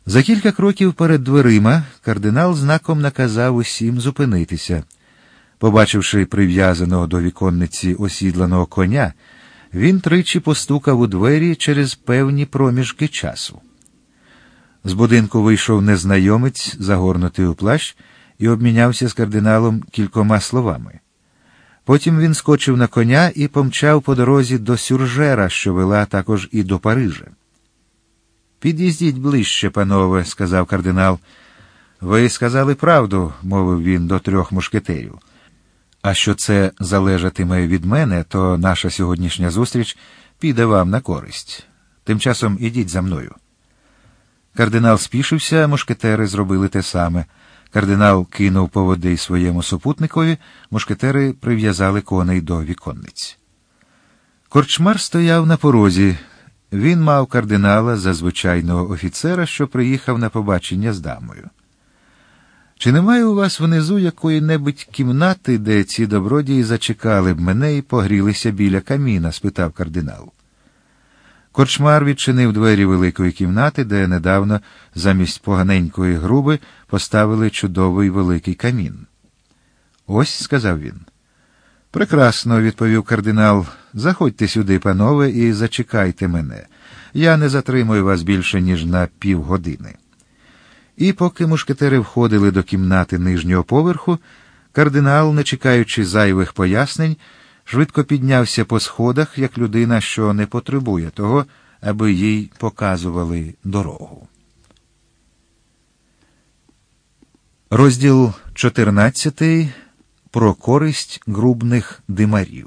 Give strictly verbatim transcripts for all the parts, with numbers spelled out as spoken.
За кілька кроків перед дверима кардинал знаком наказав усім зупинитися. Побачивши прив'язаного до віконниці осідланого коня, він тричі постукав у двері через певні проміжки часу. З будинку вийшов незнайомець, загорнутий у плащ, і обмінявся з кардиналом кількома словами. Потім він скочив на коня і помчав по дорозі до Сюржера, що вела також і до Парижа. «Під'їздіть ближче, панове», – сказав кардинал. «Ви сказали правду», – мовив він до трьох мушкетерів. «А що це залежатиме від мене, то наша сьогоднішня зустріч піде вам на користь. Тим часом ідіть за мною». Кардинал спішився, мушкетери зробили те саме. Кардинал кинув поводи своєму супутникові, мушкетери прив'язали коней до віконниць. Корчмар стояв на порозі. Він мав кардинала за звичайного офіцера, що приїхав на побачення з дамою. «Чи немає у вас внизу якої-небудь кімнати, де ці добродії зачекали б мене і погрілися біля каміна?» – спитав кардинал. Корчмар відчинив двері великої кімнати, де недавно замість поганенької груби поставили чудовий великий камін. «Ось», – сказав він. «Прекрасно», – відповів кардинал. «Заходьте сюди, панове, і зачекайте мене. Я не затримую вас більше, ніж на півгодини». І поки мушкетери входили до кімнати нижнього поверху, кардинал, не чекаючи зайвих пояснень, швидко піднявся по сходах, як людина, що не потребує того, аби їй показували дорогу. Розділ чотирнадцятий. Про користь грубних димарів.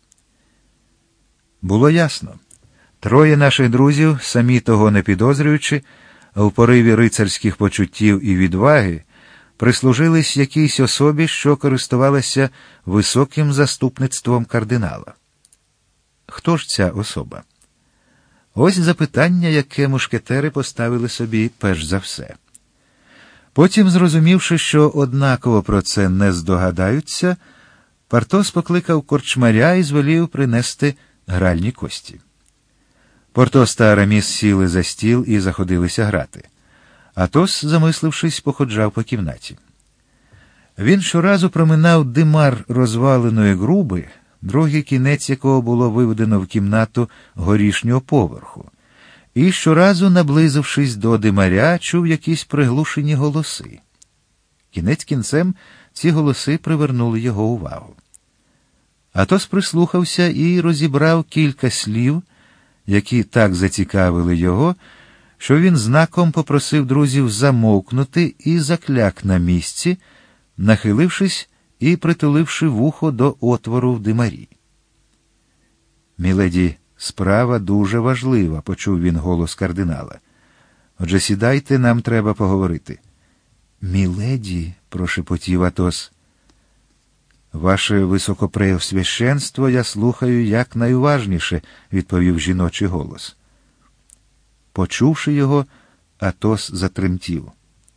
Було ясно. Троє наших друзів, самі того не підозрюючи, в пориві рицарських почуттів і відваги, прислужились якійсь особі, що користувалася високим заступництвом кардинала. Хто ж ця особа? Ось запитання, яке мушкетери поставили собі перш за все. Потім, зрозумівши, що однаково про це не здогадаються, Партос покликав корчмаря і звелів принести гральні кості. Портос та Араміс сіли за стіл і заходилися грати. Атос, замислившись, походжав по кімнаті. Він щоразу проминав димар розваленої груби, другий кінець якого було виведено в кімнату горішнього поверху, і щоразу, наблизившись до димаря, чув якісь приглушені голоси. Кінець кінцем ці голоси привернули його увагу. Атос прислухався і розібрав кілька слів, які так зацікавили його, що він знаком попросив друзів замовкнути і закляк на місці, нахилившись і притуливши вухо до отвору в димарі. «Міледі, справа дуже важлива», – почув він голос кардинала. «Отже, сідайте, нам треба поговорити». «Міледі», – прошепотів Атос. «Ваше високопреосвященство я слухаю якнайуважніше», – відповів жіночий голос. Почувши його, Атос затремтів.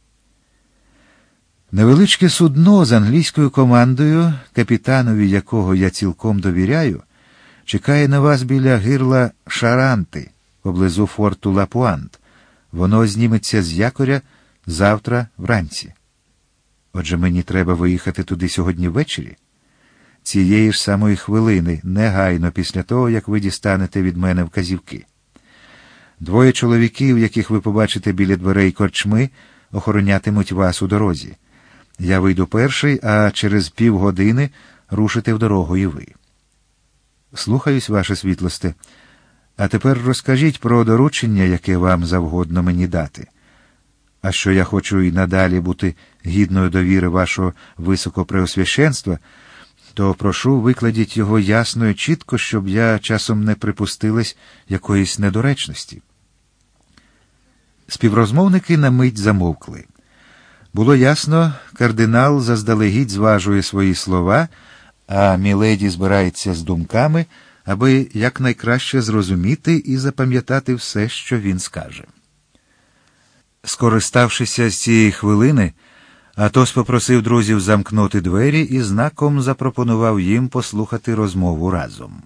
«Невеличке судно з англійською командою, капітанові якого я цілком довіряю, чекає на вас біля гирла Шаранти, поблизу форту Лапуант. Воно зніметься з якоря завтра вранці. Отже, мені треба виїхати туди сьогодні ввечері? Цієї ж самої хвилини, негайно після того, як ви дістанете від мене вказівки. Двоє чоловіків, яких ви побачите біля дверей корчми, охоронятимуть вас у дорозі. Я вийду перший, а через півгодини рушите в дорогу і ви». «Слухаюсь, ваше світлосте. А тепер розкажіть про доручення, яке вам завгодно мені дати. А що я хочу і надалі бути гідною довіри вашого високопреосвященства, то прошу, викладіть його ясно і чітко, щоб я часом не припустилась якоїсь недоречності». Співрозмовники на мить замовкли. Було ясно, кардинал заздалегідь зважує свої слова, а міледі збирається з думками, аби якнайкраще зрозуміти і запам'ятати все, що він скаже. Скориставшися з цієї хвилини, Атос попросив друзів замкнути двері і знаком запропонував їм послухати розмову разом.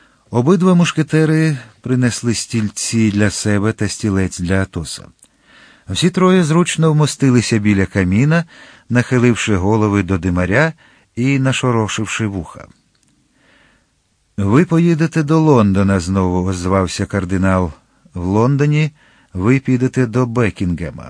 Обидва мушкетери принесли стільці для себе та стілець для Атоса. Всі троє зручно вмостилися біля каміна, нахиливши голови до димаря і нашорошивши вуха. «Ви поїдете до Лондона», – знову озвався кардинал. «В Лондоні ви підете до Бекінгема».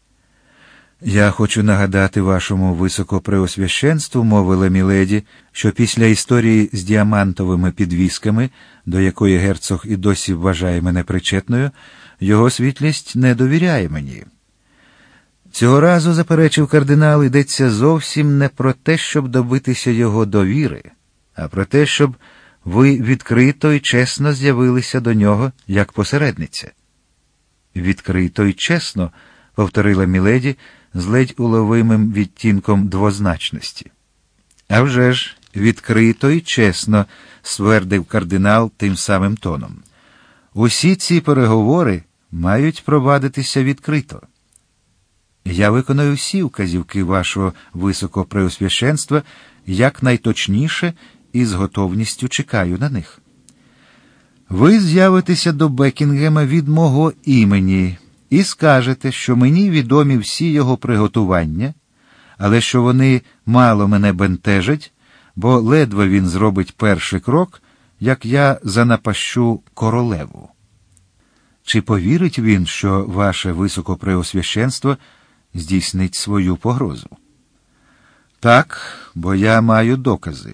«Я хочу нагадати вашому високопреосвященству», – мовила міледі, «що після історії з діамантовими підвісками, до якої герцог і досі вважає мене причетною, його світлість не довіряє мені». Цього разу, заперечив кардинал, йдеться зовсім не про те, щоб добитися його довіри, а про те, щоб ви відкрито і чесно з'явилися до нього як посередниця. «Відкрито і чесно», – повторила міледі з ледь уловимим відтінком двозначності. «А вже ж, відкрито і чесно», – ствердив кардинал тим самим тоном. «Усі ці переговори мають провадитися відкрито. Я виконую всі вказівки вашого високопреосвященства якнайточніше і з готовністю чекаю на них. Ви з'явитеся до Бекінгема від мого імені і скажете, що мені відомі всі його приготування, але що вони мало мене бентежать, бо ледве він зробить перший крок, як я занапащу королеву. Чи повірить він, що ваше високопреосвященство здійснить свою погрозу?» «Так, бо я маю докази.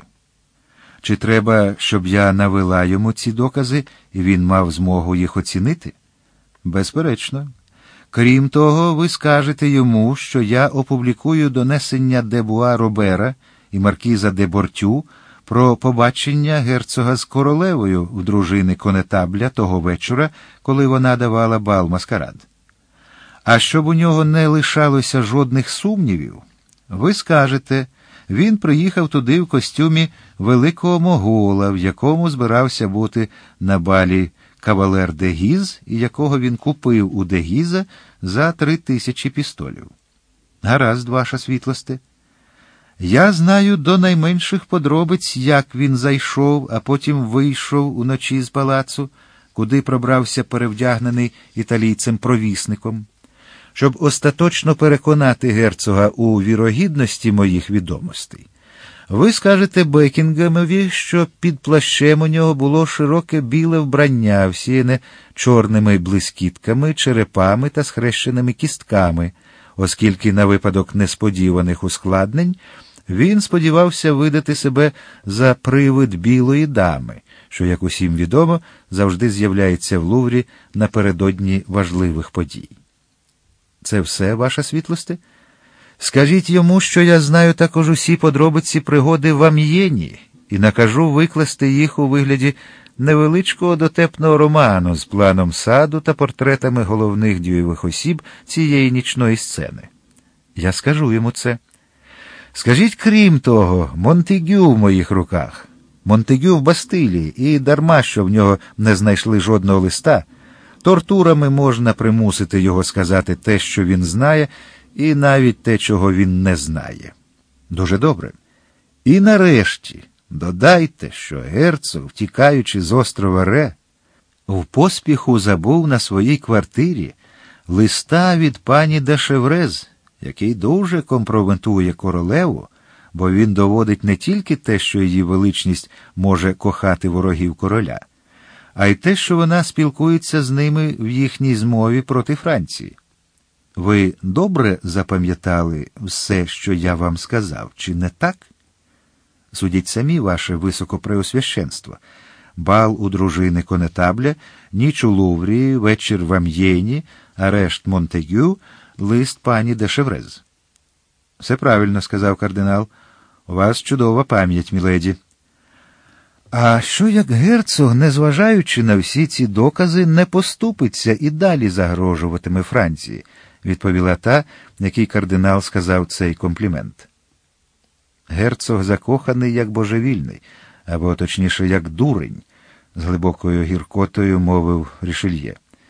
Чи треба, щоб я навела йому ці докази, і він мав змогу їх оцінити?» «Безперечно. Крім того, ви скажете йому, що я опублікую донесення де Буа-Робера і маркіза де Бортю про побачення герцога з королевою в дружини конетабля того вечора, коли вона давала бал-маскарад. А щоб у нього не лишалося жодних сумнівів, ви скажете, він приїхав туди в костюмі великого могола, в якому збирався бути на балі кавалер де Гіз, і якого він купив у де Гіза за три тисячі пістолів. Гаразд, ваша світлосте. Я знаю до найменших подробиць, як він зайшов, а потім вийшов уночі з палацу, куди пробрався перевдягнений італійцем-провісником. Щоб остаточно переконати герцога у вірогідності моїх відомостей, ви скажете Бекінгемові, що під плащем у нього було широке біле вбрання, всіяне чорними блискітками, черепами та схрещеними кістками, оскільки на випадок несподіваних ускладнень він сподівався видати себе за привид білої дами, що, як усім відомо, завжди з'являється в Луврі напередодні важливих подій. Це все, ваша світлосте? Скажіть йому, що я знаю також усі подробиці пригоди в Амьєні і накажу викласти їх у вигляді невеличкого дотепного роману з планом саду та портретами головних дієвих осіб цієї нічної сцени. Я скажу йому це. Скажіть, крім того, Монтегю в моїх руках, Монтегю в Бастилії, і дарма, що в нього не знайшли жодного листа, тортурами можна примусити його сказати те, що він знає, і навіть те, чого він не знає. Дуже добре. І нарешті додайте, що герцог, втікаючи з острова Ре, в поспіху забув на своїй квартирі листа від пані де Шеврез, який дуже компрометує королеву, бо він доводить не тільки те, що її величність може кохати ворогів короля, а й те, що вона спілкується з ними в їхній змові проти Франції. Ви добре запам'ятали все, що я вам сказав, чи не так? Судіть самі, ваше високопреосвященство. Бал у дружини конетабля, ніч у Луврі, вечір в Амьєні, арешт Монтегю, лист пані де Шеврез. Все правильно, сказав кардинал. У вас чудова пам'ять, міледі. А що як герцог, незважаючи на всі ці докази, не поступиться і далі загрожуватиме Франції, відповіла та, який кардинал сказав цей комплімент. Герцог закоханий як божевільний, або точніше як дурень, з глибокою гіркотою мовив Рішельє.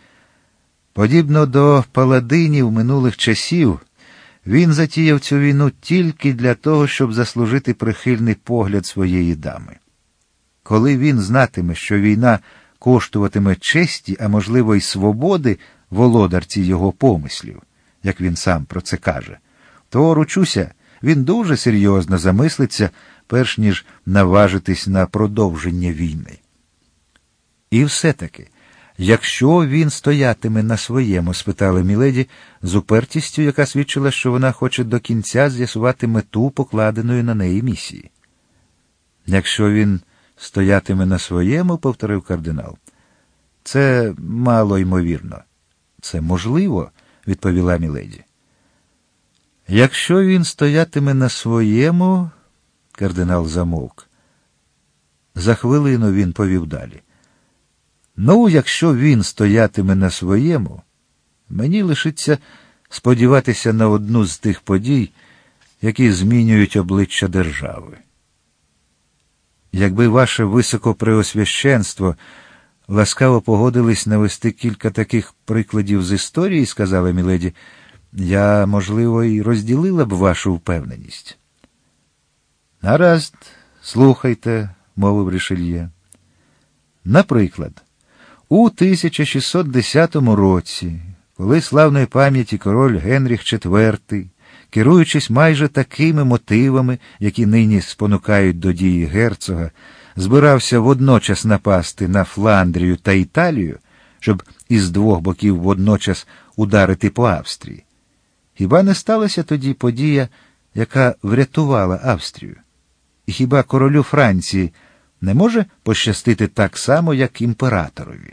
Подібно до паладинів минулих часів, він затіяв цю війну тільки для того, щоб заслужити прихильний погляд своєї дами. Коли він знатиме, що війна коштуватиме честі, а можливо й свободи володарці його помислів, як він сам про це каже, то, ручуся, він дуже серйозно замислиться, перш ніж наважитись на продовження війни. І все-таки, якщо він стоятиме на своєму, спитала міледі з упертістю, яка свідчила, що вона хоче до кінця з'ясувати мету покладеної на неї місії. Якщо він стоятиме на своєму, повторив кардинал, це мало ймовірно. Це можливо, відповіла міледі. Якщо він стоятиме на своєму, кардинал замовк. За хвилину він повів далі. Ну, якщо він стоятиме на своєму, мені лишиться сподіватися на одну з тих подій, які змінюють обличчя держави. Якби ваше високопреосвященство ласкаво погодились навести кілька таких прикладів з історії, сказала міледі, я, можливо, і розділила б вашу впевненість. Гаразд, слухайте, мовив Ришельє. Наприклад, у тисяча шістсот десятому році, коли славної пам'яті король Генріх четвертий, керуючись майже такими мотивами, які нині спонукають до дії герцога, збирався водночас напасти на Фландрію та Італію, щоб із двох боків водночас ударити по Австрії. Хіба не сталася тоді подія, яка врятувала Австрію? І хіба королю Франції не може пощастити так само, як імператорові?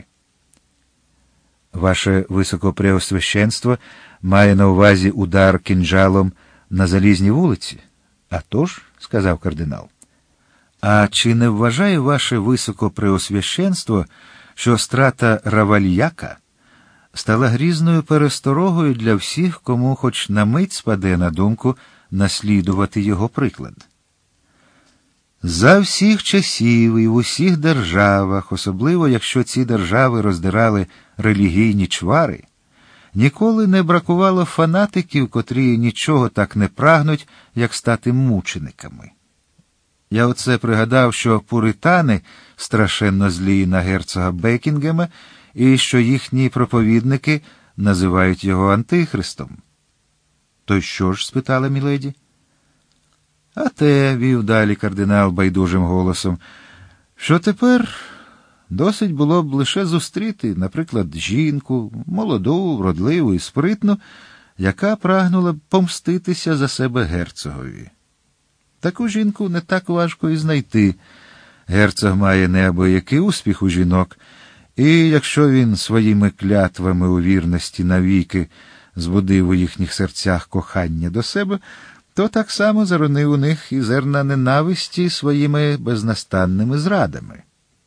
Ваше високопреосвященство має на увазі удар кинджалом на Залізній вулиці? А тож, сказав кардинал. А чи не вважає ваше високопреосвященство, що страта Равальяка стала грізною пересторогою для всіх, кому хоч на мить спаде на думку наслідувати його приклад? За всіх часів і в усіх державах, особливо якщо ці держави роздирали релігійні чвари, ніколи не бракувало фанатиків, котрі нічого так не прагнуть, як стати мучениками. Я оце пригадав, що пуритани страшенно злі на герцога Бекінгема, і що їхні проповідники називають його антихристом. То що ж? Спитала міледі. А те, вів далі кардинал байдужим голосом, що тепер досить було б лише зустріти, наприклад, жінку, молоду, вродливу і спритну, яка прагнула б помститися за себе герцогові. Таку жінку не так важко і знайти. Герцог має неабиякий успіх у жінок, і якщо він своїми клятвами у вірності навіки збудив у їхніх серцях кохання до себе, то так само заронив у них і зерна ненависті своїми безнастанними зрадами.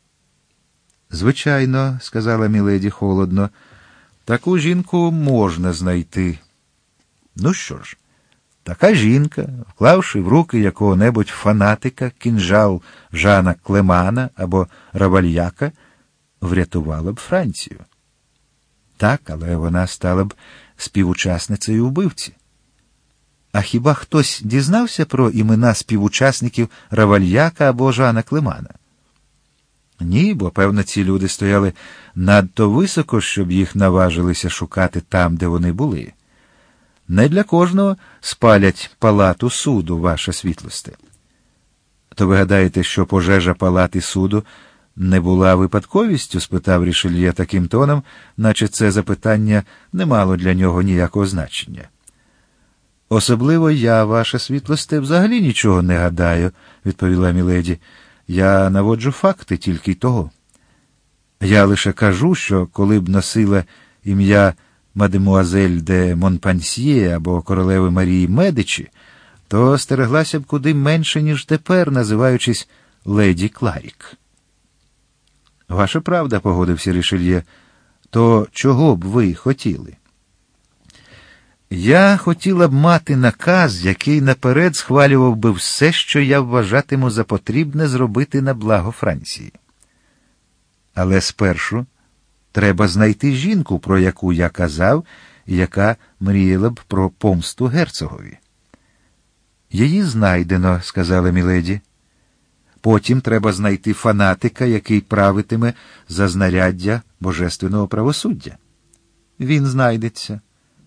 Звичайно, сказала міледі холодно, таку жінку можна знайти. Ну що ж, така жінка, вклавши в руки якого-небудь фанатика кінжал Жана Клемана або Равальяка, врятувала б Францію. Так, але вона стала б співучасницею вбивці. А хіба хтось дізнався про імена співучасників Равальяка або Жана Клемана? Ні, бо, певно, ці люди стояли надто високо, щоб їх наважилися шукати там, де вони були. Не для кожного спалять палату суду, ваша світлосте. То ви гадаєте, що пожежа палати суду не була випадковістю? Спитав Рішельє таким тоном, наче це запитання не мало для нього ніякого значення. Особливо я, ваша світлосте, взагалі нічого не гадаю, відповіла міледі. Я наводжу факти тільки того. Я лише кажу, що коли б носила ім'я мадемуазель де Монпансьє або королеви Марії Медичі, то стереглася б куди менше, ніж тепер, називаючись леді Кларік. Ваша правда, погодився Рішельє. То чого б ви хотіли? Я хотіла б мати наказ, який наперед схвалював би все, що я вважатиму за потрібне зробити на благо Франції. Але спершу треба знайти жінку, про яку я казав, і яка мріяла б про помсту герцогові. Її знайдено, сказала міледі. Потім треба знайти фанатика, який правитиме за знаряддя божественного правосуддя. Він знайдеться.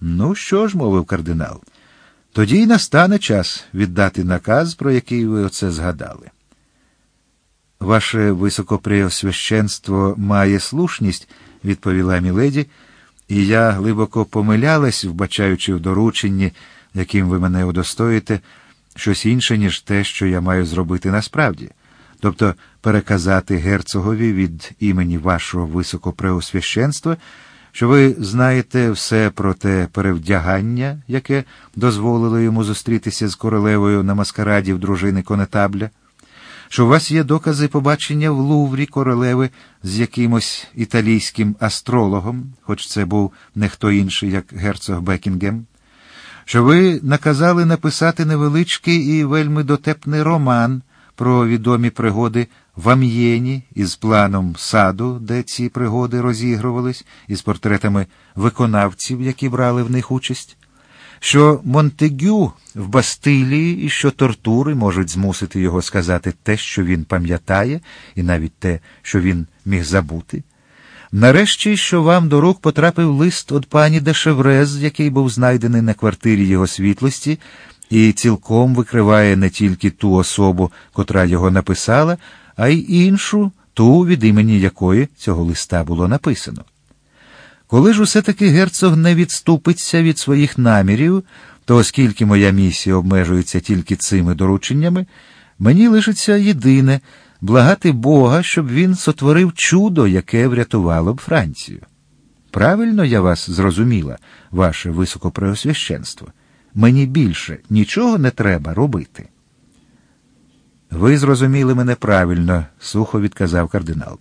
Ну що ж, мовив кардинал, тоді й настане час віддати наказ, про який ви оце згадали. Ваше високопреосвященство має слушність, відповіла міледі, і я глибоко помилялась, вбачаючи в дорученні, яким ви мене удостоїте, щось інше, ніж те, що я маю зробити насправді, тобто переказати герцогові від імені вашого високопреосвященства, що ви знаєте все про те перевдягання, яке дозволило йому зустрітися з королевою на маскараді в дружини конетабля, що у вас є докази побачення в Луврі королеви з якимось італійським астрологом, хоч це був не хто інший, як герцог Бекінгем, що ви наказали написати невеличкий і вельми дотепний роман про відомі пригоди в Амьєні із планом саду, де ці пригоди розігрувались, із портретами виконавців, які брали в них участь, що Монтегю в Бастилії і що тортури можуть змусити його сказати те, що він пам'ятає, і навіть те, що він міг забути. Нарешті, що вам до рук потрапив лист від пані де Шеврез, який був знайдений на квартирі його світлості, і цілком викриває не тільки ту особу, котра його написала, а й іншу, ту, від імені якої цього листа було написано. Коли ж усе-таки герцог не відступиться від своїх намірів, то оскільки моя місія обмежується тільки цими дорученнями, мені лишиться єдине – благати Бога, щоб він сотворив чудо, яке врятувало б Францію. Правильно я вас зрозуміла, ваше високопреосвященство? Мені більше нічого не треба робити. Ви зрозуміли мене правильно, сухо відказав кардинал.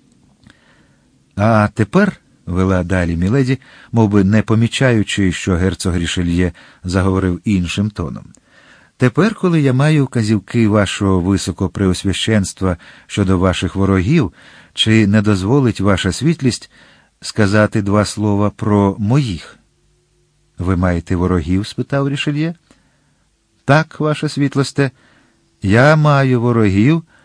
А тепер, вела далі міледі, мов би не помічаючи, що герцог Рішельє заговорив іншим тоном. Тепер, коли я маю вказівки вашого високопреосвященства щодо ваших ворогів, чи не дозволить ваша світлість сказати два слова про моїх? Ви маєте ворогів? Спитав Рішельє. Так, ваша світлосте, я маю ворогів,